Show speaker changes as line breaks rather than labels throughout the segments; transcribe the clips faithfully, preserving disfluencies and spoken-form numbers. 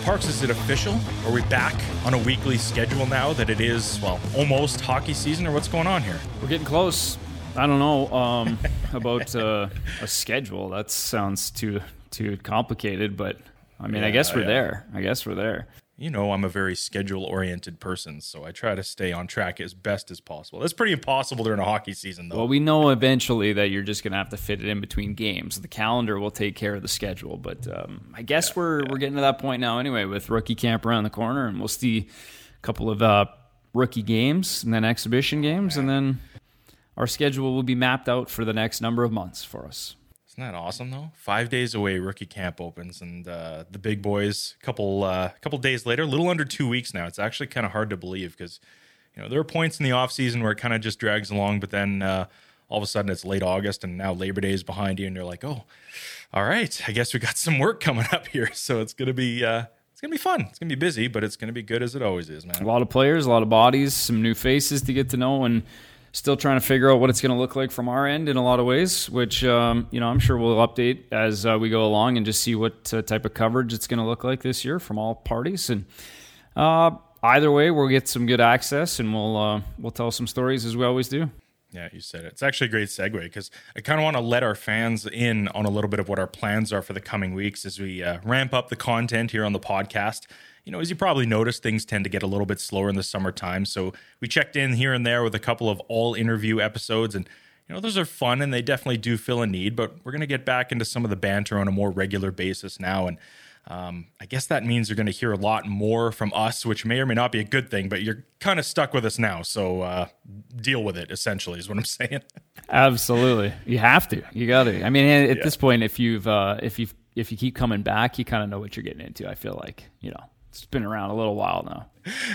Parks, is it official? Are we back on a weekly schedule now that it is, well, almost hockey season, or what's going on here?
We're getting close. I don't know um, about uh, a schedule. That sounds too too complicated, but I mean,
Yeah,
I guess we're
yeah.
there. I guess we're there.
You know, I'm a very schedule-oriented person, so I try to stay on track as best as possible. That's pretty impossible during a hockey season, though.
Well, we know eventually that you're just going to have to fit it in between games. The calendar will take care of the schedule, but um, I guess
Yeah,
we're
yeah.
we're getting to that point now anyway with rookie camp around the corner, and we'll see a couple of uh, rookie games and then exhibition games, and then our schedule will be mapped out for the next number of months for us.
Isn't that awesome, though? Five days away, rookie camp opens, and uh, the big boys, a couple, uh, couple days later, a little under two weeks now. It's actually kind of hard to believe because, you know, there are points in the offseason where it kind of just drags along, but then uh, all of a sudden it's late August, and now Labor Day is behind you, and you're like, oh, all right, I guess we got some work coming up here. So it's going to be uh, it's gonna be fun. It's going to be busy, but it's going to be good as it always is, man.
A lot of players, a lot of bodies, some new faces to get to know, and still trying to figure out what it's going to look like from our end in a lot of ways, which, um, you know, I'm sure we'll update as uh, we go along and just see what uh, type of coverage it's going to look like this year from all parties. And uh, either way, we'll get some good access, and we'll uh, we'll tell some stories as we always do.
Yeah, you said it. It's actually a great segue because I kind of want to let our fans in on a little bit of what our plans are for the coming weeks as we uh, ramp up the content here on the podcast. You know, as you probably noticed, things tend to get a little bit slower in the summertime. So we checked in here and there with a couple of all interview episodes. And, you know, those are fun and they definitely do fill a need. But we're going to get back into some of the banter on a more regular basis now. And um, I guess that means you're going to hear a lot more from us, which may or may not be a good thing. But you're kind of stuck with us now. So uh, deal with it, essentially, is what I'm saying.
Absolutely. You have to. You got to. I mean, at
Yeah.
this point, if you've uh, if you if you keep coming back, you kind of know what you're getting into, I feel like, you know. It's been around a little while now.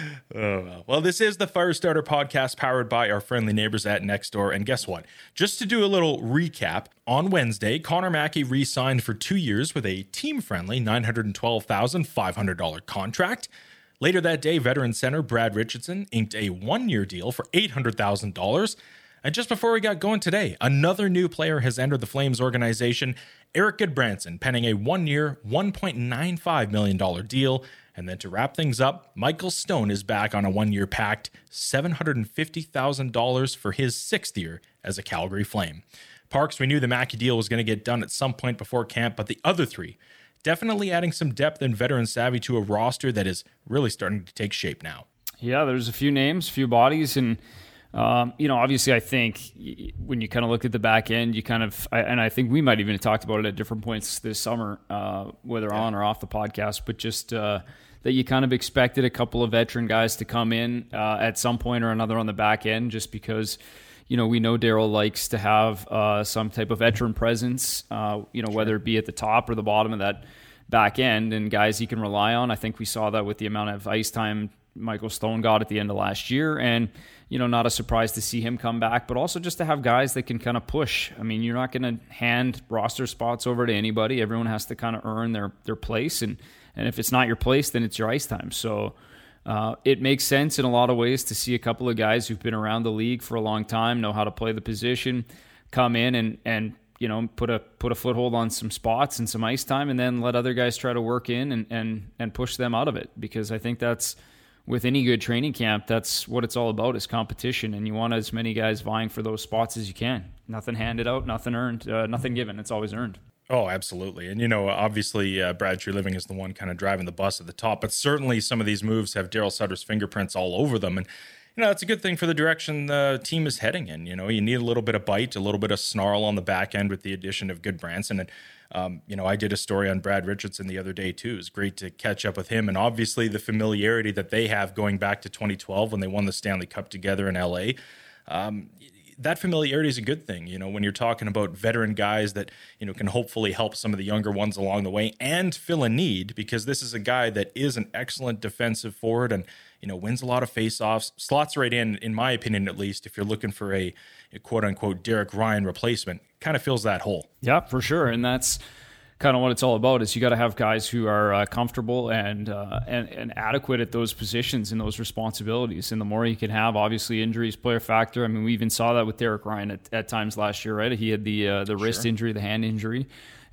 Oh, well. Well, this is the Firestarter podcast powered by our friendly neighbors at Nextdoor. And guess what? Just to do a little recap, on Wednesday, Connor Mackey re-signed for two years with a team-friendly nine hundred twelve thousand five hundred dollars contract. Later that day, veteran center Brad Richardson inked a one-year deal for eight hundred thousand dollars. And just before we got going today, another new player has entered the Flames organization, Eric Goodbranson, penning a one-year, one point nine five million dollars deal. And then to wrap things up, Michael Stone is back on a one-year pact, seven hundred fifty thousand dollars for his sixth year as a Calgary Flame. Parks, we knew the Mackey deal was going to get done at some point before camp, but the other three, definitely adding some depth and veteran savvy to a roster that is really starting to take shape now.
Yeah, there's a few names, a few bodies, and Um, you know, obviously, I think when you kind of look at the back end, you kind of, and I think we might even have talked about it at different points this summer, uh, whether
Yeah.
on or off the podcast, but just uh, that you kind of expected a couple of veteran guys to come in uh, at some point or another on the back end, just because, you know, we know Daryl likes to have uh, some type of veteran presence, uh, you know, whether it be at the top or the bottom of that back end, and guys he can rely on. I think we saw that with the amount of ice time Michael Stone got at the end of last year, and you know, not a surprise to see him come back, but also just to have guys that can kind of push. I mean, you're not going to hand roster spots over to anybody. Everyone has to kind of earn their their place, and and if it's not your place, then it's your ice time. So uh, it makes sense in a lot of ways to see a couple of guys who've been around the league for a long time, know how to play the position, come in and and you know put a put a foothold on some spots and some ice time, and then let other guys try to work in and and and push them out of it, because I think that's, with any good training camp, that's what it's all about, is competition, and you want as many guys vying for those spots as you can. Nothing handed out, nothing earned, uh, nothing given. It's always earned.
Oh, absolutely. And, you know, obviously uh, Brad Treliving is the one kind of driving the bus at the top, but certainly some of these moves have Daryl Sutter's fingerprints all over them. And, you know, it's a good thing for the direction the team is heading in. You know, you need a little bit of bite, a little bit of snarl on the back end with the addition of Goodbranson. And, um, you know, I did a story on Brad Richardson the other day, too. It's great to catch up with him. And obviously the familiarity that they have going back to twenty twelve when they won the Stanley Cup together in L A. Um, that familiarity is a good thing, you know, when you're talking about veteran guys that, you know, can hopefully help some of the younger ones along the way and fill a need, because this is a guy that is an excellent defensive forward and, you know, wins a lot of faceoffs, slots right in, in my opinion, at least, if you're looking for a, a quote unquote Derek Ryan replacement, kind of fills that hole.
Yeah, for sure. And that's kind of what it's all about, is you got to have guys who are uh, comfortable and, uh, and and adequate at those positions and those responsibilities. And the more you can have, obviously injuries play a factor. I mean, we even saw that with Derek Ryan at, at times last year, right? He had the uh, the wrist
Sure.
injury, the hand injury.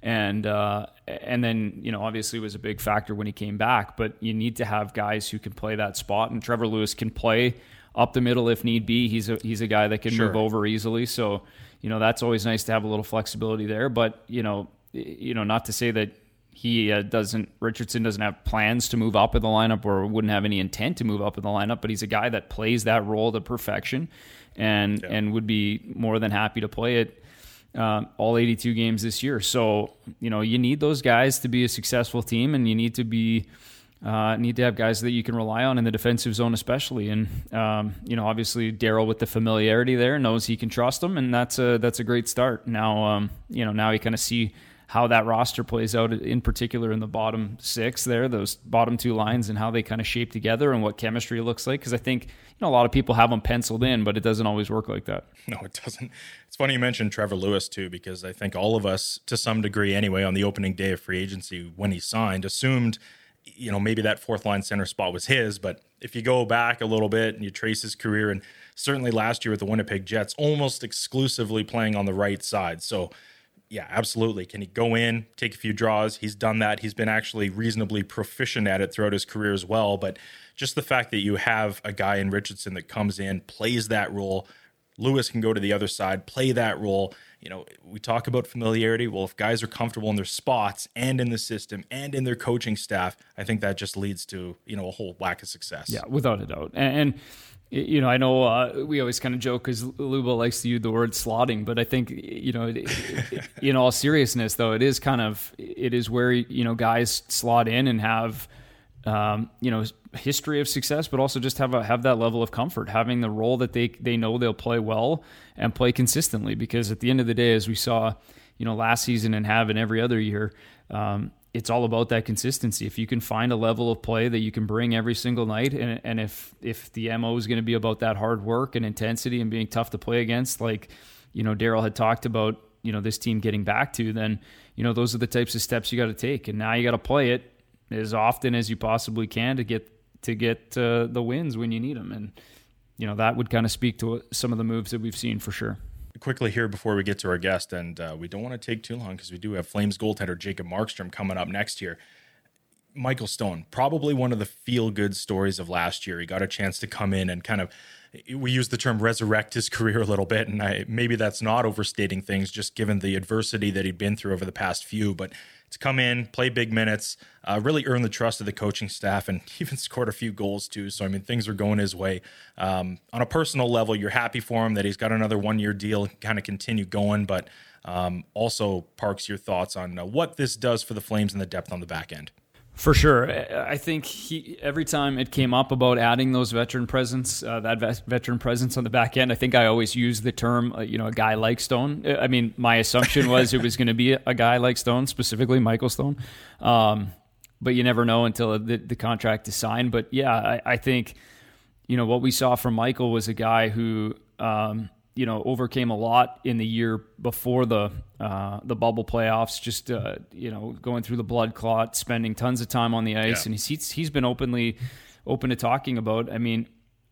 And uh, and then, you know, obviously was a big factor when he came back. But you need to have guys who can play that spot. And Trevor Lewis can play up the middle if need be. He's a, he's a guy that can sure. move over easily. So, you know, that's always nice to have a little flexibility there. But, you know, you know, not to say that he uh, doesn't, Richardson doesn't have plans to move up in the lineup or wouldn't have any intent to move up in the lineup, but he's a guy that plays that role to perfection and, yeah. and would be more than happy to play it um, all eighty-two games this year. So, you know, you need those guys to be a successful team, and you need to be, uh, need to have guys that you can rely on in the defensive zone, especially. And, um, you know, obviously Daryl with the familiarity there knows he can trust them, and that's a, that's a great start. Now, um, you know, now you kind of see how that roster plays out, in particular in the bottom six there, those bottom two lines, and how they kind of shape together and what chemistry looks like. Because I think, you know, a lot of people have them penciled in, but it doesn't always work like that.
No, it doesn't. It's funny you mentioned Trevor Lewis too, because I think all of us, to some degree anyway, on the opening day of free agency when he signed, assumed, you know, maybe that fourth line center spot was his. But if you go back a little bit and you trace his career, and certainly last year with the Winnipeg Jets, almost exclusively playing on the right side. So yeah, absolutely. Can he go in, take a few draws? He's done that. He's been actually reasonably proficient at it throughout his career as well. But just the fact that you have a guy in Richardson that comes in, plays that role, Lewis can go to the other side, play that role. You know, we talk about familiarity. Well, if guys are comfortable in their spots and in the system and in their coaching staff, I think that just leads to, you know, a whole whack of success.
Yeah, without a doubt. And, and you know, I know uh, we always kind of joke because Luba likes to use the word slotting, but I think, you know, it, it, in all seriousness, though, it is kind of, it is where, you know, guys slot in and have, um, you know, history of success, but also just have a, have that level of comfort, having the role that they, they know they'll play well and play consistently. Because at the end of the day, as we saw, you know, last season and have in every other year, um, it's all about that consistency. If you can find a level of play that you can bring every single night, and and if if the M O is going to be about that hard work and intensity and being tough to play against, like, you know, Daryl had talked about, you know, this team getting back to, then, you know, those are the types of steps you got to take. And now you got to play it as often as you possibly can to get to get uh, the wins when you need them. And, you know, that would kind of speak to some of the moves that we've seen for sure.
Quickly here before we get to our guest, and uh, we don't want to take too long because we do have Flames goaltender Jacob Markstrom coming up next year. Michael Stone, probably one of the feel-good stories of last year. He got a chance to come in and kind of, we use the term resurrect his career a little bit, and I, maybe that's not overstating things just given the adversity that he'd been through over the past few, but to come in, play big minutes, uh, really earn the trust of the coaching staff, and even scored a few goals too. So, I mean, things are going his way. Um, on a personal level, you're happy for him that he's got another one-year deal and kind of continue going, but um, also, Parks, your thoughts on uh, what this does for the Flames and the depth on the back end.
For sure. I think he, every time it came up about adding those veteran presence, uh, that vet, veteran presence on the back end, I think I always use the term, uh, you know, a guy like Stone. I mean, my assumption was it was going to be a guy like Stone, specifically Michael Stone. Um, but you never know until the, the contract is signed. But yeah, I, I think, you know, what we saw from Michael was a guy who, um, you know, overcame a lot in the year before the uh, the bubble playoffs, just, uh, you know, going through the blood clot, spending tons of time on the ice. Yeah. And he's, he's been openly open to talking about, I mean,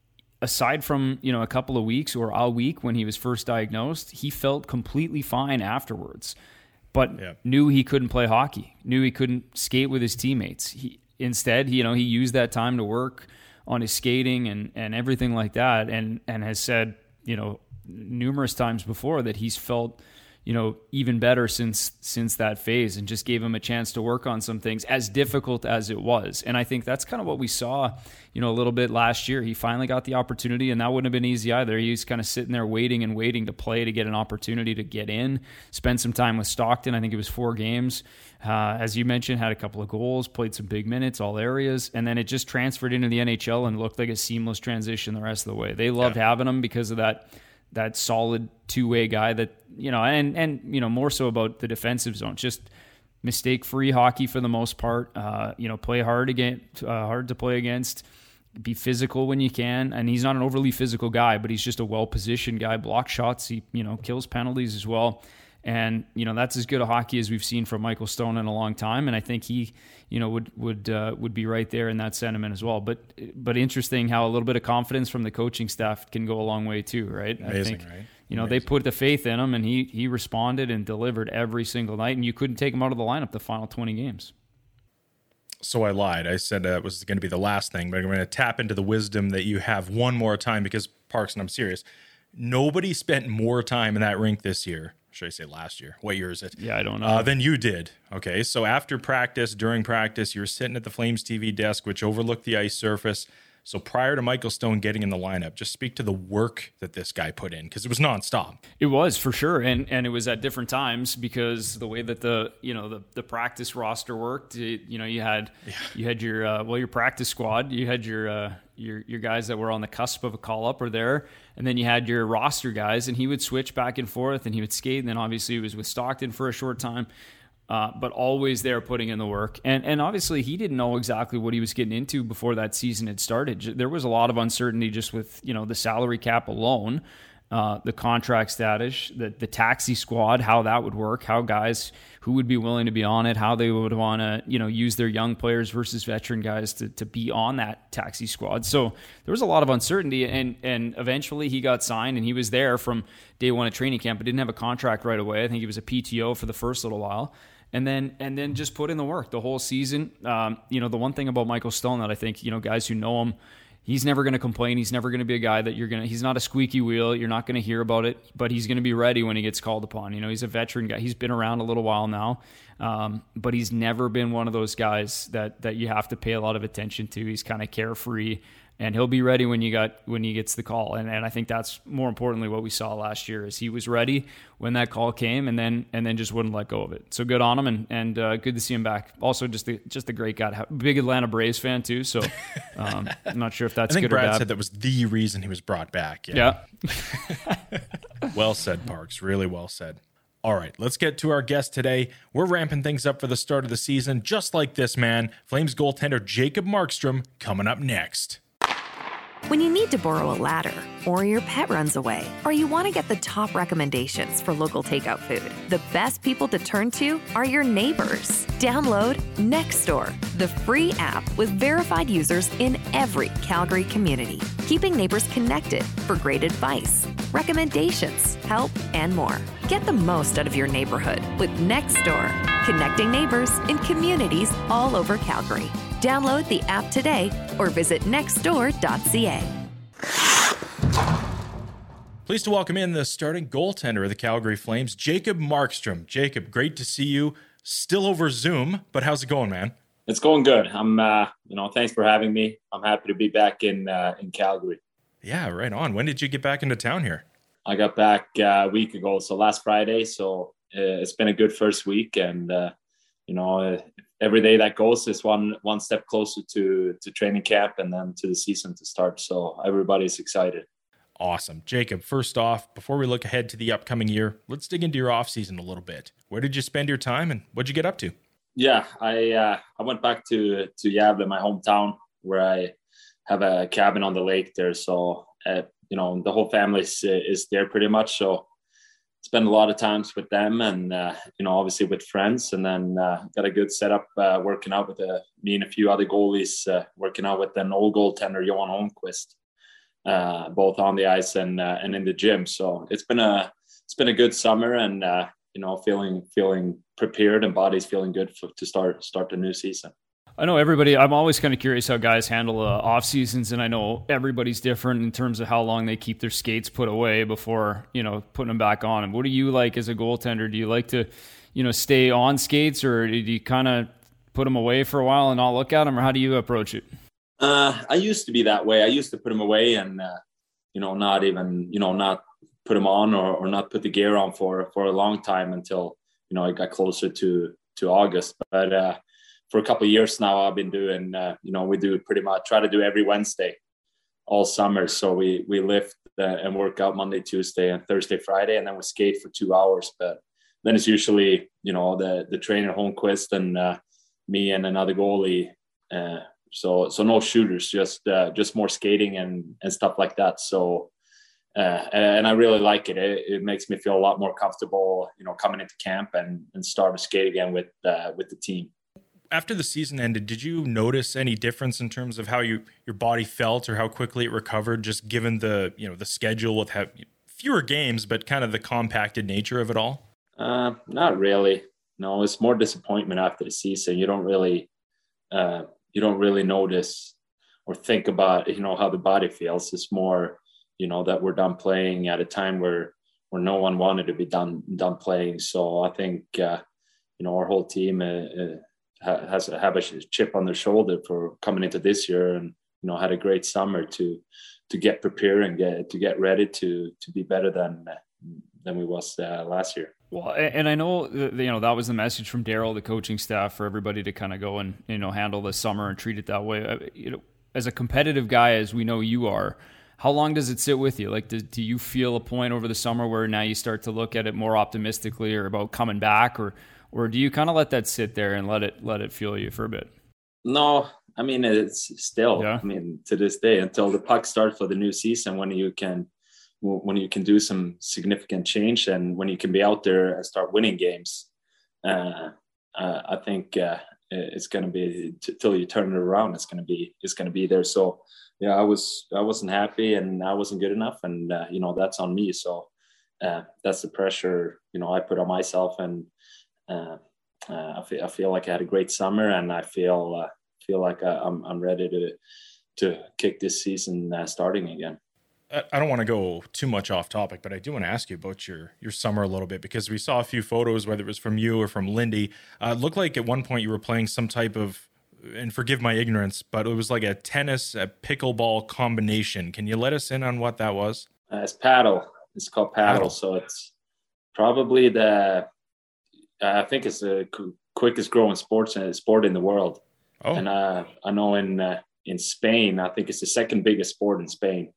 aside from, you know, a couple of weeks or a week when he was first diagnosed, he felt completely fine afterwards, but yeah. knew he couldn't play hockey, knew he couldn't skate with his teammates. He, instead, he, you know, he used that time to work on his skating and, and everything like that. And, and has said, you know, numerous times before that he's felt, you know, even better since since that phase, and just gave him a chance to work on some things, as difficult as it was. And I think that's kind of what we saw, you know, a little bit last year. He finally got the opportunity, and that wouldn't have been easy either. He was kind of sitting there waiting and waiting to play, to get an opportunity to get in, spend some time with Stockton. I think it was four games. Uh, as you mentioned, had a couple of goals, played some big minutes, all areas, and then it just transferred into the N H L and looked like a seamless transition the rest of the way. They loved yeah. having him because of that that solid two-way guy that, you know, and, and, you know, more so about the defensive zone, just mistake-free hockey for the most part, uh, you know, play hard again, uh, hard to play against, be physical when you can. And he's not an overly physical guy, but he's just a well-positioned guy, block shots. He, you know, kills penalties as well. And, you know, that's as good a hockey as we've seen from Michael Stone in a long time. And I think he, you know, would would uh, would be right there in that sentiment as well. But but interesting how a little bit of confidence from the coaching staff can go a long way too, right?
Amazing,
I think,
right?
you know, Amazing. They put the faith in him, and he he responded and delivered every single night, and you couldn't take him out of the lineup the final twenty games.
So I lied. I said that was going to be the last thing, but I'm going to tap into the wisdom that you have one more time because, Parks, and I'm serious, nobody spent more time in that rink this year. Should I say last year? What year is it?
Yeah, I don't know.
Uh, than you did. Okay, so after practice, during practice, you're sitting at the Flames T V desk, which overlooked the ice surface. So prior to Michael Stone getting in the lineup, just speak to the work that this guy put in, because it was nonstop.
It was, for sure, and and it was at different times because the way that the you know the, the practice roster worked, it, you know, you had yeah. you had your uh, well your practice squad, you had your uh, your your guys that were on the cusp of a call up or there, and then you had your roster guys, and he would switch back and forth, and he would skate, and then obviously he was with Stockton for a short time. Uh, but always there putting in the work. And and obviously he didn't know exactly what he was getting into before that season had started. There was a lot of uncertainty just with, you know, the salary cap alone, uh, the contract status, the, the taxi squad, how that would work, how guys who would be willing to be on it, how they would want to, you know, use their young players versus veteran guys to, to be on that taxi squad. So there was a lot of uncertainty, and and eventually he got signed, and he was there from day one at training camp, but didn't have a contract right away. I think he was a P T O for the first little while. And then and then just put in the work the whole season. Um, you know, the one thing about Michael Stone that I think, you know, guys who know him, he's never going to complain. He's never going to be a guy that you're going to, he's not a squeaky wheel. You're not going to hear about it, but he's going to be ready when he gets called upon. You know, he's a veteran guy. He's been around a little while now, um, but he's never been one of those guys that that you have to pay a lot of attention to. He's kind of carefree. And he'll be ready when you got when he gets the call, and and I think that's more importantly what we saw last year is he was ready when that call came, and then and then just wouldn't let go of it. So good on him, and and uh, good to see him back. Also, just a, just a great guy, big Atlanta Braves fan too. So um, I'm not sure if that's
I think
good
Brad
or bad.
said that was the reason he was brought back. Yeah.
yeah.
Well said, Parks. Really well said. All right, let's get to our guest today. We're ramping things up for the start of the season, just like this man, Flames goaltender Jacob Markstrom, coming up next.
When you need to borrow a ladder, or your pet runs away, or you want to get the top recommendations for local takeout food, the best people to turn to are your neighbors. Download Nextdoor, the free app with verified users in every Calgary community, keeping neighbors connected for great advice, recommendations, help, and more. Get the most out of your neighborhood with Nextdoor, connecting neighbors in communities all over Calgary. Download the app today or visit nextdoor dot c a.
Pleased to welcome in the starting goaltender of the Calgary Flames, Jacob Markstrom. Jacob, great to see you. Still over Zoom, but how's it going, man?
It's going good. I'm, uh, you know, thanks for having me. I'm happy to be back in uh, in Calgary.
Yeah, right on. When did you get back into town here?
I got back uh, a week ago, so last Friday. So uh, it's been a good first week, and uh, you know, uh, every day that goes is one one step closer to to training camp and then to the season to start. So everybody's excited.
Awesome. Jacob, first off, before we look ahead to the upcoming year, let's dig into your offseason a little bit. Where did you spend your time and what'd you get up to?
Yeah, I uh, I went back to to Gävle, my hometown, where I have a cabin on the lake there. So, uh, you know, the whole family is, is there pretty much. So spend a lot of times with them and, uh, you know, obviously with friends, and then uh, got a good setup uh, working out with uh, me and a few other goalies, uh, working out with an old goaltender, Johan Holmqvist, uh, both on the ice and uh, and in the gym. So it's been a it's been a good summer, and uh, you know, feeling feeling prepared and body's feeling good for, to start start the new season.
I know everybody, I'm always kind of curious how guys handle uh, off seasons, and I know everybody's different in terms of how long they keep their skates put away before, you know, putting them back on. And what do you like as a goaltender? Do you like to, you know, stay on skates, or do you kind of put them away for a while and not look at them, or how do you approach it?
Uh, I used to be that way. I used to put them away and, uh, you know, not even, you know, not put them on or, or not put the gear on for, for a long time until, you know, I got closer to, to August. But, uh, for a couple of years now, I've been doing, uh, you know, we do pretty much try to do every Wednesday all summer. So we we lift uh, and work out Monday, Tuesday, and Thursday, Friday, and then we skate for two hours. But then it's usually, you know, the the trainer Holmqvist and uh, me and another goalie. Uh, so so no shooters, just uh, just more skating and and stuff like that. So uh, and I really like it. it. It makes me feel a lot more comfortable, you know, coming into camp and and start to skate again with uh, with the team.
After the season ended, did you notice any difference in terms of how you your body felt or how quickly it recovered, just given the, you know, the schedule with how fewer games, but kind of the compacted nature of it all?
Uh, not really. No, it's more disappointment after the season. You don't really, uh, you don't really notice or think about, you know, how the body feels. It's more, you know, that we're done playing at a time where where no one wanted to be done done playing. So I think, uh, you know, our whole team uh, uh, has have a chip on their shoulder for coming into this year, and you know, had a great summer to to get prepared and get to get ready to to be better than than we was uh, last year.
Well, and I know that, you know, that was the message from Daryl, the coaching staff, for everybody to kind of go and, you know, handle the summer and treat it that way. You know, as a competitive guy, as we know you are, how long does it sit with you? Like, do, do you feel a point over the summer where now you start to look at it more optimistically or about coming back, or or do you kind of let that sit there and let it let it fuel you for a bit?
No, I mean, it's still,
yeah.
I mean, to this day, until the puck starts for the new season, when you can when you can do some significant change and when you can be out there and start winning games, uh, uh, I think uh, it's going to be t- till you turn it around. It's going to be it's going to be there. So yeah, I was I wasn't happy and I wasn't good enough, and uh, you know, that's on me. So uh, that's the pressure, you know, I put on myself, and uh, uh, I feel I feel like I had a great summer, and I feel uh, feel like I, I'm I'm ready to to kick this season uh, starting again.
I don't want to go too much off topic, but I do want to ask you about your your summer a little bit, because we saw a few photos, whether it was from you or from Lindy. Uh, it looked like at one point you were playing some type of, and forgive my ignorance, but it was like a tennis, a pickleball combination. Can you let us in on what that was?
Uh, it's paddle. It's called paddle. paddle. So it's probably the, I think it's the quickest growing sports sport in the world. Oh. And uh, I know in uh, in Spain, I think it's the second biggest sport in Spain.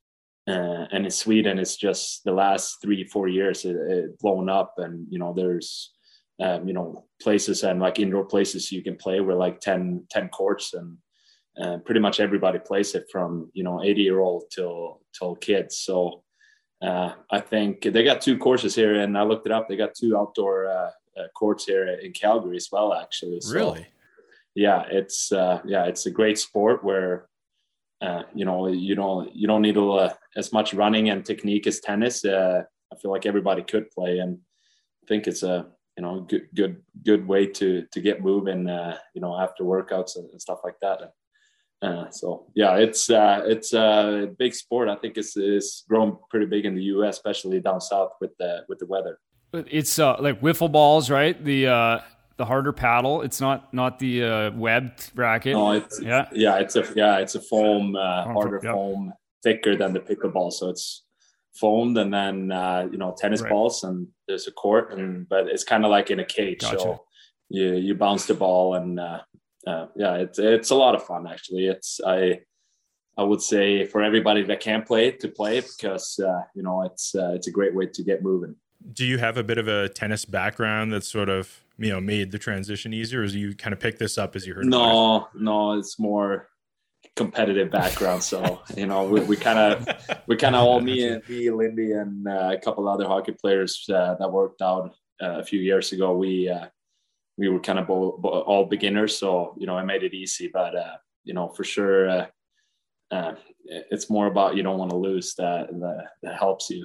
Uh, and in Sweden, it's just the last three, four years it, it blown up. And, you know, there's, um, you know, places and like indoor places you can play with like ten, ten courts, and uh, pretty much everybody plays it, from, you know, eighty year old till, till kids. So uh, I think they got two courses here, and I looked it up. They got two outdoor uh, uh, courts here in Calgary as well, actually. So,
really?
Yeah, it's, uh, yeah, it's a great sport where, Uh, you know, you don't you don't need a, uh, as much running and technique as tennis. Uh, I feel like everybody could play, and I think it's a you know good good good way to to get moving. Uh, you know, after workouts and, and stuff like that. Uh, so yeah, it's uh, it's a big sport. I think it's it's grown pretty big in the U S, especially down south with the with the weather.
It's uh, like wiffle balls, right? The uh... the harder paddle. It's not not the uh, webbed racket.
No, it's
yeah,
yeah, it's a yeah, it's a foam, uh,
oh,
harder
yeah.
foam, thicker than the pickleball. So it's foamed, and then uh, you know, tennis
right.
balls, and there's a court, and but it's kind of like in a cage.
Gotcha.
So you you bounce the ball, and uh, uh, yeah, it's it's a lot of fun actually. It's I I would say for everybody that can play it to play it, because uh, you know, it's uh, it's a great way to get moving.
Do you have a bit of a tennis background that's sort of, you know, made the transition easier, or do you kind of pick this up as you heard
no,
about
it? No, it's more competitive background. So, you know, we, we kind of, we kind of all, me and me, Lindy, and uh, a couple other hockey players uh, that worked out uh, a few years ago. We, uh, we were kind of bo- bo- all beginners. So, you know, I made it easy, but, uh, you know, for sure, uh, uh, it's more about, you don't want to lose, that that, that helps you.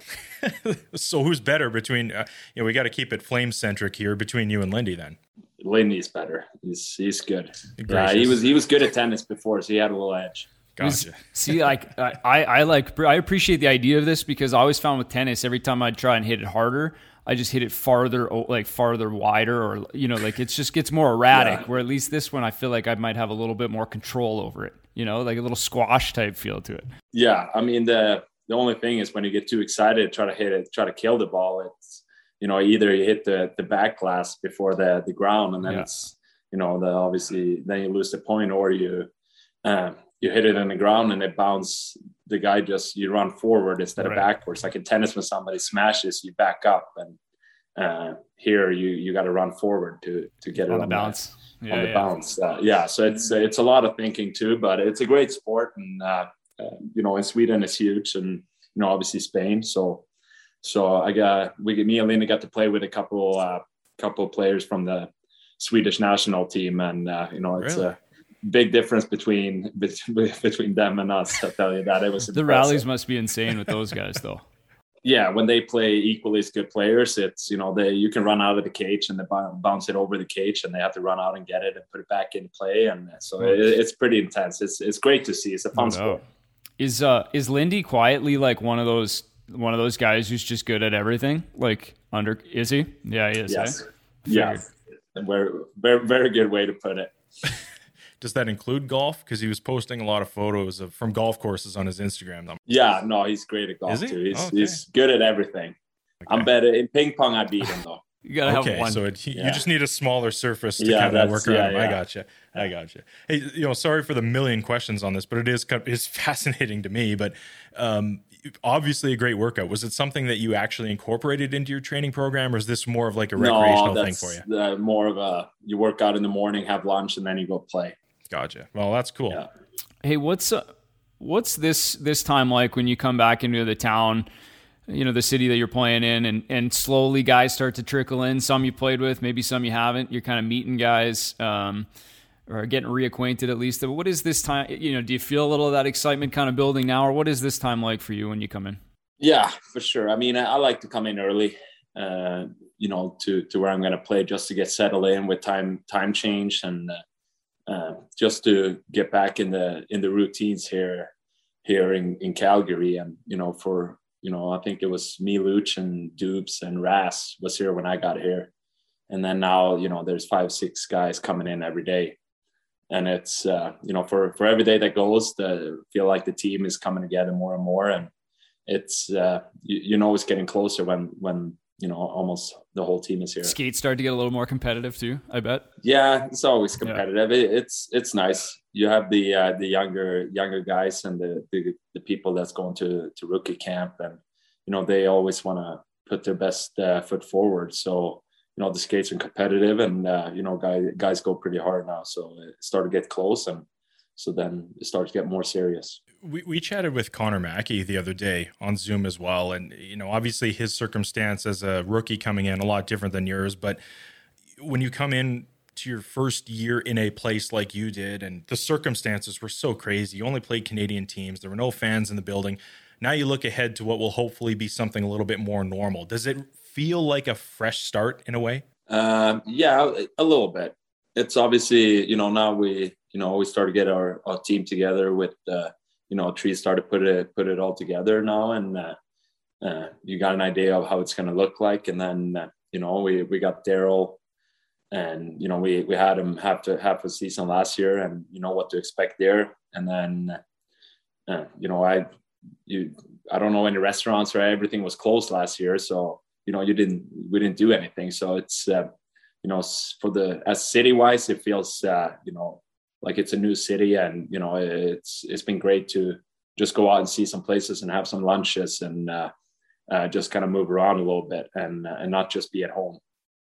So who's better between, uh, you know, we got to keep it flame centric here, between you and Lindy then?
Lindy's better. He's, he's good.
Gracious.
Yeah, he was, he was good at tennis before, so he had a little edge.
Gotcha.
See, like I, I like, I appreciate the idea of this, because I always found with tennis, every time I'd try and hit it harder, I just hit it farther, like farther wider, or, you know, like it just gets more erratic, yeah. Where at least this one, I feel like I might have a little bit more control over it, you know, like a little squash type feel to it.
Yeah. I mean, the, the only thing is when you get too excited, try to hit it, try to kill the ball. It's, you know, either you hit the, the back glass before the, the ground, and then yeah. it's, you know, the, obviously then you lose the point, or you, um, you hit it in the ground and it bounces. The guy just, you run forward instead right. of backwards. Like in tennis, when somebody smashes, you back up, and uh, here you you got to run forward to to get
on
it
the
on
bounce.
The,
yeah,
on the
yeah.
bounce. Uh, yeah, so it's it's a lot of thinking too, but it's a great sport, and uh, uh, you know, in Sweden it's huge, and you know, obviously Spain. So so I got we me and Lena got to play with a couple uh, couple of players from the Swedish national team, and uh, you know, it's
really?
a big difference between between them and us. I'll tell you that. It was
the rallies must be insane with those guys, though.
Yeah, when they play equally as good players, it's, you know, they you can run out of the cage and they bounce it over the cage and they have to run out and get it and put it back in play. And so it, it's pretty intense. It's it's great to see. It's a fun no, sport. No.
Is uh is Lindy quietly like one of those one of those guys who's just good at everything? Like under is he? Yeah, he is.
Yes.
Eh?
Yeah. Very very very good way to put it.
Does that include golf? Because he was posting a lot of photos of from golf courses on his Instagram.
Yeah, no, he's great at golf
he?
too. He's, okay. he's good at everything. Okay. I'm better in ping pong. I beat him though.
You gotta
okay,
have one.
So it, yeah. you just need a smaller surface to
yeah,
kind of work around yeah, him.
Yeah.
I gotcha. I gotcha. Hey, you know, sorry for the million questions on this, but it is it's fascinating to me. But um, obviously, a great workout. Was it something that you actually incorporated into your training program, or is this more of like a recreational
no,
thing for you?
Uh, more of a you work out in the morning, have lunch, and then you go play.
Gotcha. Well, that's cool.
Yeah.
Hey, what's uh, what's this this time like when you come back into the town, you know, the city that you're playing in, and and slowly guys start to trickle in? Some you played with, maybe some you haven't. You're kind of meeting guys, um, or getting reacquainted at least. What is this time? You know, do you feel a little of that excitement kind of building now, or what is this time like for you when you come in?
Yeah, for sure. I mean, I, I like to come in early, uh, you know, to to where I'm going to play, just to get settled in with time time change and. Uh, Uh, just to get back in the in the routines here here in, in Calgary. And you know, for you know, I think it was me, Luch, and Dubes and Ras was here when I got here, and then now you know there's five six guys coming in every day, and it's uh, you know for for every day that goes, the feel like the team is coming together more and more, and it's uh, you, you know it's getting closer when when. you know, almost the whole team is here.
Skates start to get a little more competitive too, I bet.
Yeah, it's always competitive. Yeah. It, it's it's nice. You have the uh, the younger younger guys and the, the the people that's going to to rookie camp, and you know they always want to put their best uh, foot forward. So you know the skates are competitive, and uh, you know guys guys go pretty hard now. So it started to get close, and so then it starts to get more serious.
We we chatted with Connor Mackey the other day on Zoom as well. And, you know, obviously his circumstance as a rookie coming in a lot different than yours. But when you come in to your first year in a place like you did, and the circumstances were so crazy, you only played Canadian teams, there were no fans in the building. Now you look ahead to what will hopefully be something a little bit more normal. Does it feel like a fresh start in a way?
Um, yeah, a little bit. It's obviously, you know, now we, you know, we start to get our, our team together with, uh, you know, Tree started to put it put it all together now, and uh, uh, you got an idea of how it's going to look like. And then uh, you know we we got Daryl, and you know we we had him half to half a season last year, and you know what to expect there. And then uh, you know I you I don't know any restaurants, right? Everything was closed last year, so you know you didn't we didn't do anything. So it's uh, you know for the as city wise, it feels uh, you know. like it's a new city, and you know it's it's been great to just go out and see some places and have some lunches and uh, uh, just kind of move around a little bit and uh, and not just be at home.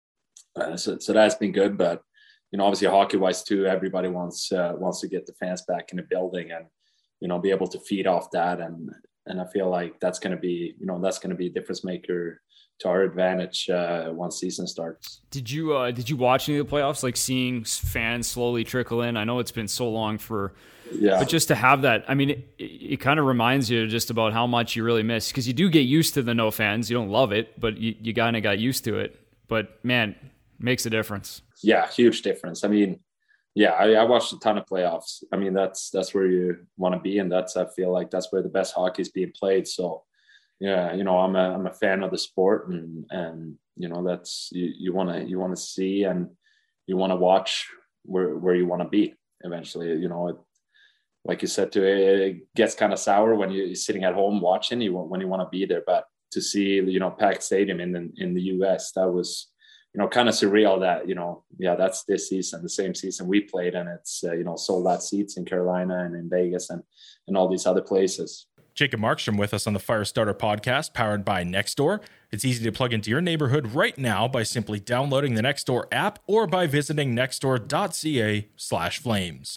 Uh, so so that's been good, but you know obviously hockey wise too, everybody wants uh, wants to get the fans back in the building and you know be able to feed off that, and and I feel like that's going to be you know that's going to be a difference maker to our advantage uh, once season starts.
Did you uh, did you watch any of the playoffs? Like seeing fans slowly trickle in. I know it's been so long for,
yeah.
But just to have that, I mean, it, it kind of reminds you just about how much you really miss, because you do get used to the no fans. You don't love it, but you, you kind of got used to it. But man, makes a difference.
Yeah, huge difference. I mean, yeah, I, I watched a ton of playoffs. I mean, that's that's where you want to be, and that's I feel like that's where the best hockey is being played. So. Yeah, you know, I'm a I'm a fan of the sport, and and you know that's you you want to you want to see and you want to watch where where you want to be eventually. You know, it, like you said, to it gets kind of sour when you're sitting at home watching. You when you want to be there, but to see you know packed stadium in the, in the U S, that was you know kind of surreal. That you know yeah that's this season, the same season we played, and it's uh, you know sold out seats in Carolina and in Vegas and and all these other places.
Jacob Markstrom with us on the Firestarter podcast, powered by Nextdoor. It's easy to plug into your neighborhood right now by simply downloading the Nextdoor app or by visiting nextdoor.ca slash flames.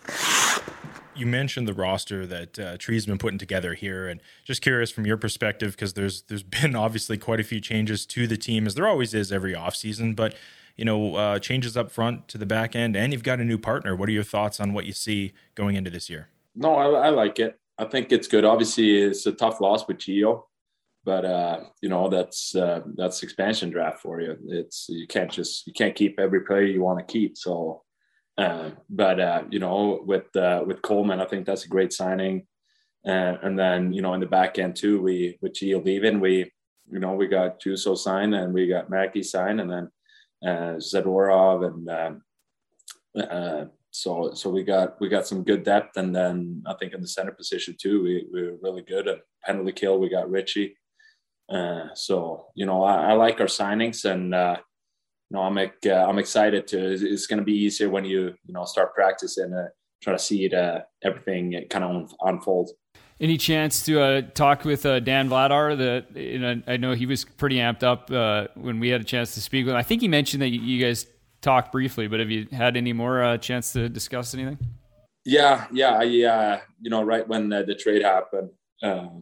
You mentioned the roster that uh, Tree's been putting together here, and just curious from your perspective, because there's there's been obviously quite a few changes to the team, as there always is every offseason, but you know uh, changes up front to the back end, and you've got a new partner. What are your thoughts on what you see going into this year?
No, I, I like it. I think it's good. Obviously, it's a tough loss with Gio, but uh, you know, that's uh, that's expansion draft for you. It's you can't just you can't keep every player you want to keep. So, uh, but uh, you know, with uh, with Coleman, I think that's a great signing. Uh, and then you know, in the back end too, we with Gio leaving, we you know we got Juuso signed and we got Mackey signed, and then uh, Zadorov and um, uh, so so we got we got some good depth. And then I think in the center position too, we we were really good. At penalty kill, we got Richie. Uh, so you know, I, I like our signings, and uh, you know, I'm uh, I'm excited to. It's, it's going to be easier when you you know start practicing, uh, try to see it uh, everything kind of unfold.
Any chance to uh, talk with uh, Dan Vladar? The you know, I know he was pretty amped up uh, when we had a chance to speak with him. I think he mentioned that you guys talked briefly, but have you had any more uh, chance to discuss anything?
Yeah, yeah, I uh, you know, right when uh, the trade happened, um,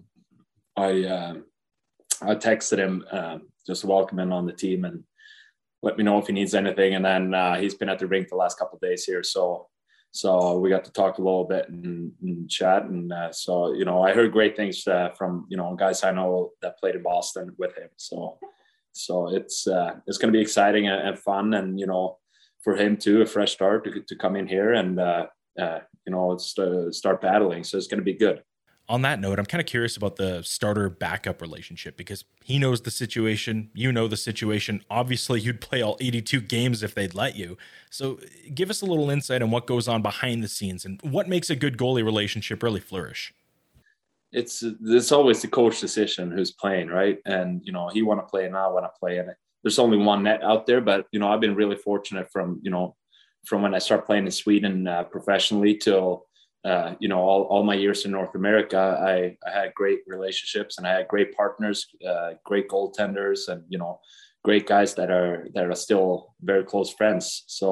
I uh, I texted him uh, just to welcome him on the team and let me know if he needs anything. And then uh, he's been at the rink the last couple of days here, so. So we got to talk a little bit and, and chat. And uh, so, you know, I heard great things uh, from, you know, guys I know that played in Boston with him. So, so it's, uh, it's going to be exciting and, and fun. And, you know, for him too, a fresh start to, to come in here and, uh, uh, you know, it's, uh, start battling. So it's going to be good.
On that note, I'm kind of curious about the starter backup relationship, because he knows the situation, you know the situation. Obviously, you'd play all eighty-two games if they'd let you. So give us a little insight on what goes on behind the scenes and what makes a good goalie relationship really flourish.
It's it's always the coach decision who's playing, right? And, you know, he want to play and I want to play. And there's only one net out there. But, you know, I've been really fortunate from, you know, from when I started playing in Sweden uh, professionally till, Uh, you know, all, all my years in North America, I, I had great relationships and I had great partners, uh, great goaltenders, and, you know, great guys that are that are still very close friends. So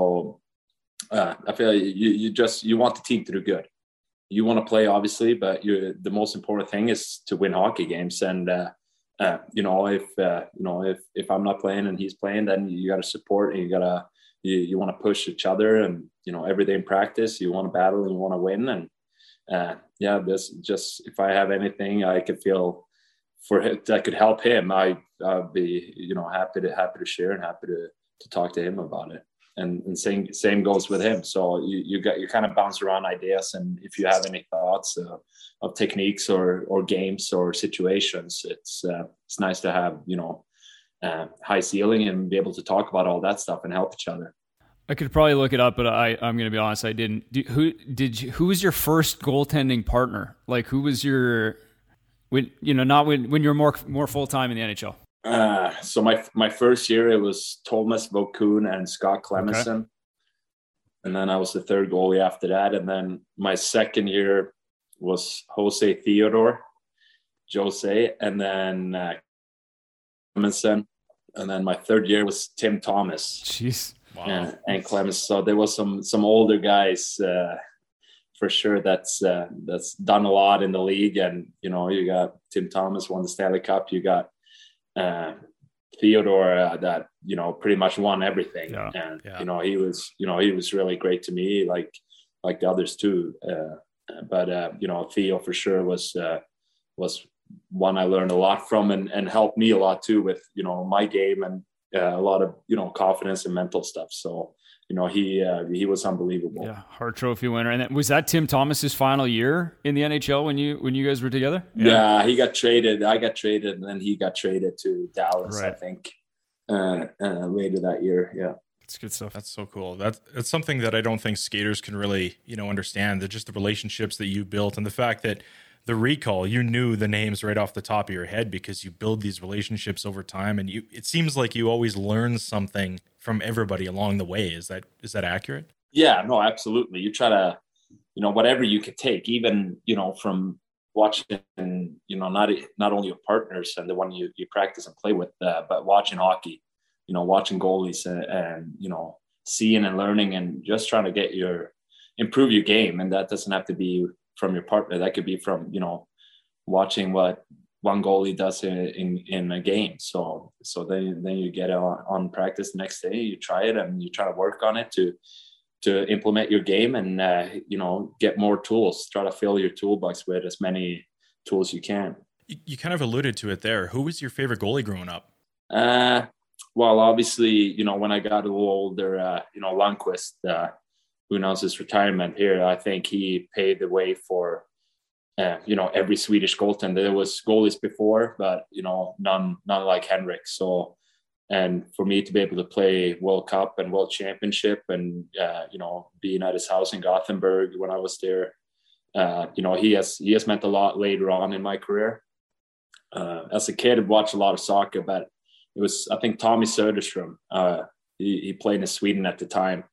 uh, I feel like you you just you want the team to do good. You want to play, obviously, but you the most important thing is to win hockey games. And uh, uh, you know, if uh, you know if if I'm not playing and he's playing, then you got to support and you got to. You, you want to push each other, and, you know, every day in practice, you want to battle and you want to win. And uh, yeah, this just, if I have anything I could feel for it, that could help him, I, I'd be, you know, happy to, happy to share and happy to, to talk to him about it. And, and same, same goes with him. So you, you got, you kind of bounce around ideas. And if you have any thoughts uh, of techniques or, or games or situations, it's, uh, it's nice to have, you know, Uh, high ceiling and be able to talk about all that stuff and help each other.
I could probably look it up, but I, I'm going to be honest, I didn't. Do, who did you, who was your first goaltending partner? Like, who was your, when you know, not when when you're more more full time in the N H L?
Uh, so my my first year it was Thomas Vokoun and Scott Clemmensen, okay. And then I was the third goalie after that. And then my second year was Jose Theodore, Jose, and then uh, Clemmensen. And then my third year was Tim Thomas.
Jeez.
Wow. And, and Clemens. So there was some some older guys uh, for sure that's uh, that's done a lot in the league. And, you know, you got Tim Thomas won the Stanley Cup. You got uh, Theodore uh, that, you know, pretty much won everything. Yeah. And, yeah. you know, he was, you know, he was really great to me, like like the others too. Uh, but, uh, you know, Theo for sure was uh, was one I learned a lot from and, and helped me a lot too with, you know, my game and uh, a lot of, you know, confidence and mental stuff. So, you know, he, uh, he was unbelievable.
Yeah. Hart Trophy winner. And then, was that Tim Thomas's final year in the N H L when you, when you guys were together?
Yeah. yeah he got traded. I got traded and then he got traded to Dallas, right. I think, uh, uh, later that year. Yeah.
That's good stuff.
That's so cool. That's, that's something that I don't think skaters can really, you know, understand. That just the relationships that you built and the fact that the recall, you knew the names right off the top of your head because you build these relationships over time. And you, it seems like you always learn something from everybody along the way. Is that, is that accurate?
Yeah, no, absolutely. You try to, you know, whatever you could take, even, you know, from watching, you know, not, not only your partners and the one you, you practice and play with, uh, but watching hockey, you know, watching goalies and, and, you know, seeing and learning and just trying to get your, improve your game. And that doesn't have to be from your partner. That could be from, you know, watching what one goalie does in, in, in a game. So, so then, then you get on, on practice the next day, you try it and you try to work on it to, to implement your game and, uh, you know, get more tools, try to fill your toolbox with as many tools you can.
You, you kind of alluded to it there. Who was your favorite goalie growing up?
Uh, well, obviously, you know, when I got a little older, uh, you know, Lundqvist, uh, who announced his retirement here, I think he paved the way for, uh, you know, every Swedish goaltender. There was goalies before, but, you know, none, none like Henrik. So, and for me to be able to play World Cup and World Championship and, uh, you know, being at his house in Gothenburg when I was there, uh, you know, he has, he has meant a lot later on in my career. Uh, as a kid, I'd watched a lot of soccer, but it was, I think, Tommy Söderström. Uh, he, he played in Sweden at the time.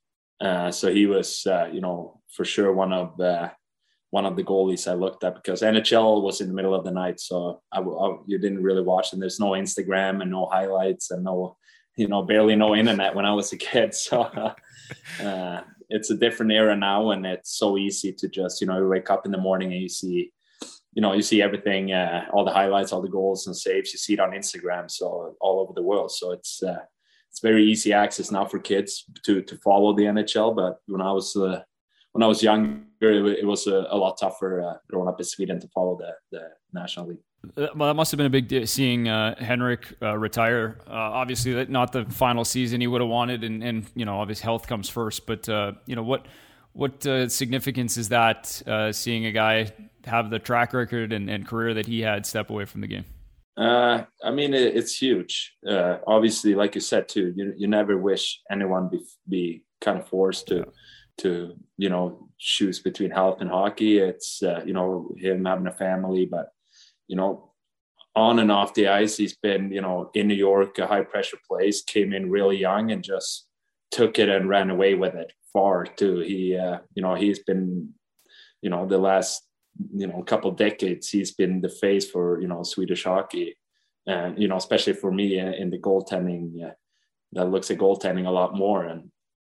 Uh, so he was, uh, you know, for sure one of uh, one of the goalies I looked at, because N H L was in the middle of the night. So I, I, you didn't really watch, and there's no Instagram and no highlights and no, you know, barely no internet when I was a kid. So uh, uh, it's a different era now, and it's so easy to just, you know, you wake up in the morning and you see, you know, you see everything, uh, all the highlights, all the goals and saves, you see it on Instagram, so all over the world. So it's uh, it's very easy access now for kids to to follow the N H L. But when I was uh, when I was younger, it, it was a, a lot tougher uh, growing up in Sweden to follow the the National League.
Well, that must have been a big deal seeing uh, Henrik uh, retire. Uh, obviously, not the final season he would have wanted, and, and you know, obviously health comes first. But uh, you know, what what uh, significance is that, uh, seeing a guy have the track record and, and career that he had step away from the game?
Uh, I mean, it, it's huge. Uh, obviously, like you said too, you you never wish anyone be be kind of forced to to you know choose between health and hockey. It's uh, you know him having a family, but you know on and off the ice, he's been you know in New York, a high pressure place, came in really young and just took it and ran away with it far too. He uh, you know he's been you know the last you know, a couple of decades, he's been the face for, you know, Swedish hockey. And, you know, especially for me in, in the goaltending, uh, that looks at goaltending a lot more. And,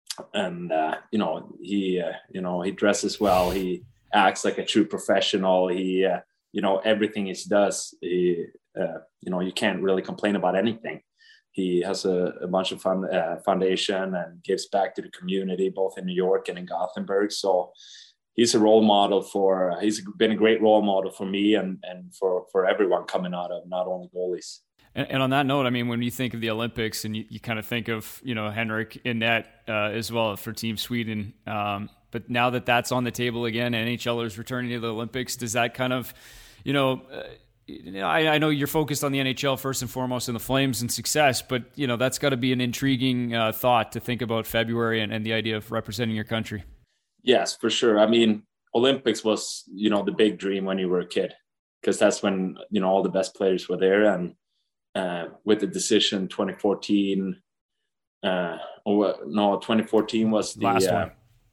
and, uh, you know, he, uh, you know, he dresses well. He acts like a true professional. He, uh, you know, everything he does, he, uh, you know, you can't really complain about anything. He has a, a bunch of fun, uh, foundation and gives back to the community, both in New York and in Gothenburg. So, he's a role model for, he's been a great role model for me and, and for, for everyone coming out of, not only goalies.
And, and on that note, I mean, when you think of the Olympics and you, you kind of think of, you know, Henrik in net uh, as well for Team Sweden. Um, but now that that's on the table again, NHLers returning to the Olympics, does that kind of, you know, uh, I, I know you're focused on the N H L first and foremost and the Flames and success, but, you know, that's got to be an intriguing uh, thought to think about February and, and the idea of representing your country.
Yes, for sure. I mean, Olympics was, you know, the big dream when you were a kid, because that's when, you know, all the best players were there. And uh, with the decision twenty fourteen, uh, or no, twenty fourteen was the
last
uh,
one.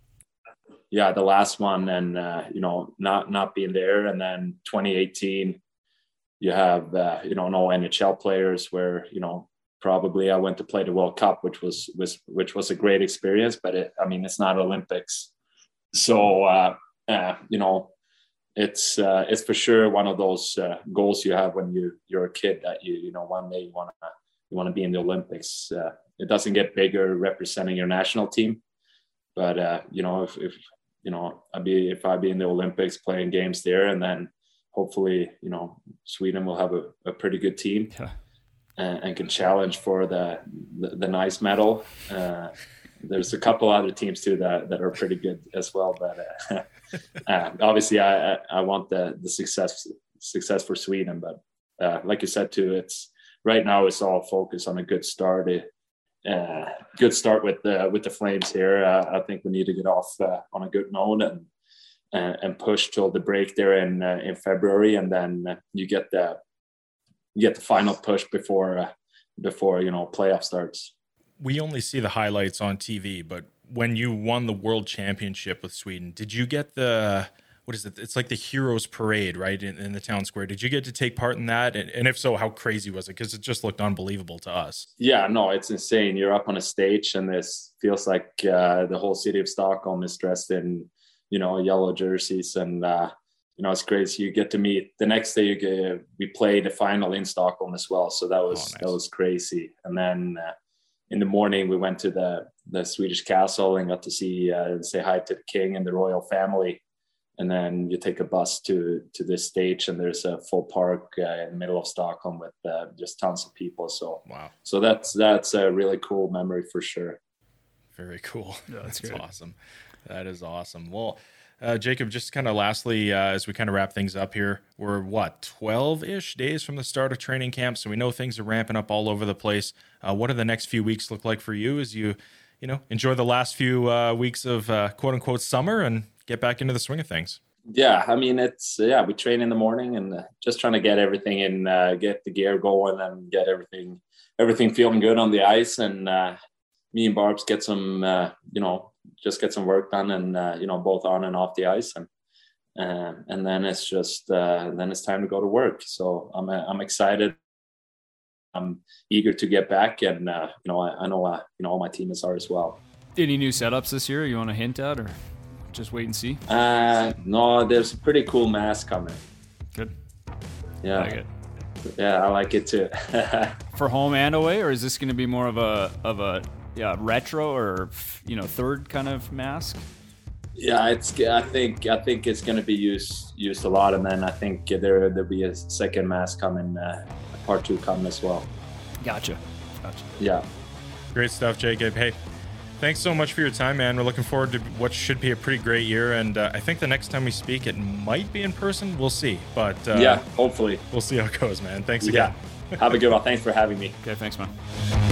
Yeah, the last one, and uh, you know, not not being there. And then twenty eighteen, you have uh, you know, no N H L players. Where you know, probably I went to play the World Cup, which was was which was a great experience. But it, I mean, it's not Olympics. So, uh, uh, you know, it's uh, it's for sure one of those uh, goals you have when you you're a kid, that you you know one day you want to you want to be in the Olympics. Uh, it doesn't get bigger representing your national team, but uh, you know if, if you know I be if I be in the Olympics playing games there, and then hopefully you know Sweden will have a, a pretty good team
yeah. and,
and can challenge for the the, the nice medal. Uh, There's a couple other teams too that, that are pretty good as well, but uh, uh, obviously I, I want the the success success for Sweden. But uh, like you said too, it's right now it's all focused on a good start, uh, good start with the with the Flames here. Uh, I think we need to get off uh, on a good note and uh, and push till the break there in uh, in February, and then uh, you get the you get the final push before uh, before you know playoff starts.
We only see the highlights on T V, but when you won the World Championship with Sweden, did you get the, what is it? It's like the Heroes Parade, right, in, in the town square. Did you get to take part in that? And, and if so, how crazy was it? Because it just looked unbelievable to us.
Yeah, no, it's insane. You're up on a stage, and this feels like uh, the whole city of Stockholm is dressed in, you know, yellow jerseys. And, uh, you know, it's crazy. You get to meet, the next day you get, we played the final in Stockholm as well. So that was, oh, nice. That was crazy. And then, uh, in the morning, we went to the, the Swedish castle and got to see uh, say hi to the king and the royal family. and then you take a bus to to this stage, and there's a full park uh, in the middle of Stockholm with uh, just tons of people. So
wow,
so that's that's a really cool memory for sure.
Very cool.
Yeah, that's
that's
good.
awesome. That is awesome. Well, uh, Jacob, just kind of lastly, uh, as we kind of wrap things up here, we're what, twelve-ish days from the start of training camp, so we know things are ramping up all over the place. Uh, what do the next few weeks look like for you as you, you know, enjoy the last few uh, weeks of uh, quote-unquote summer and get back into the swing of things?
Yeah, I mean, it's, yeah, we train in the morning and uh, just trying to get everything in, uh, get the gear going and get everything, everything feeling good on the ice. And uh, me and Barbs get some, uh, you know, just get some work done and, uh, you know, both on and off the ice. And, uh, and then it's just, uh, then it's time to go to work. So I'm, uh, I'm excited. I'm eager to get back. And, uh, you know, I, I know, uh, you know, all my teammates are as well.
Any new setups this year you want to hint at, or just wait and see?
Uh, no, there's a pretty cool mask coming.
Good.
Yeah.
I like it.
Yeah, I like it too.
For home and away, or is this going to be more of a of a yeah retro or you know third kind of mask?
Yeah, it's. I think I think it's going to be used used a lot, and then I think there there'll be a second mask coming, uh, part two coming as well.
Gotcha. Gotcha.
Yeah.
Great stuff, Jacob. Hey, thanks so much for your time, man. We're looking forward to what should be a pretty great year, and uh, I think the next time we speak, it might be in person. We'll see, but uh,
yeah, hopefully
we'll see how it goes, man. Thanks again.
Yeah. Have a good one. Thanks for having me.
Okay, thanks, man.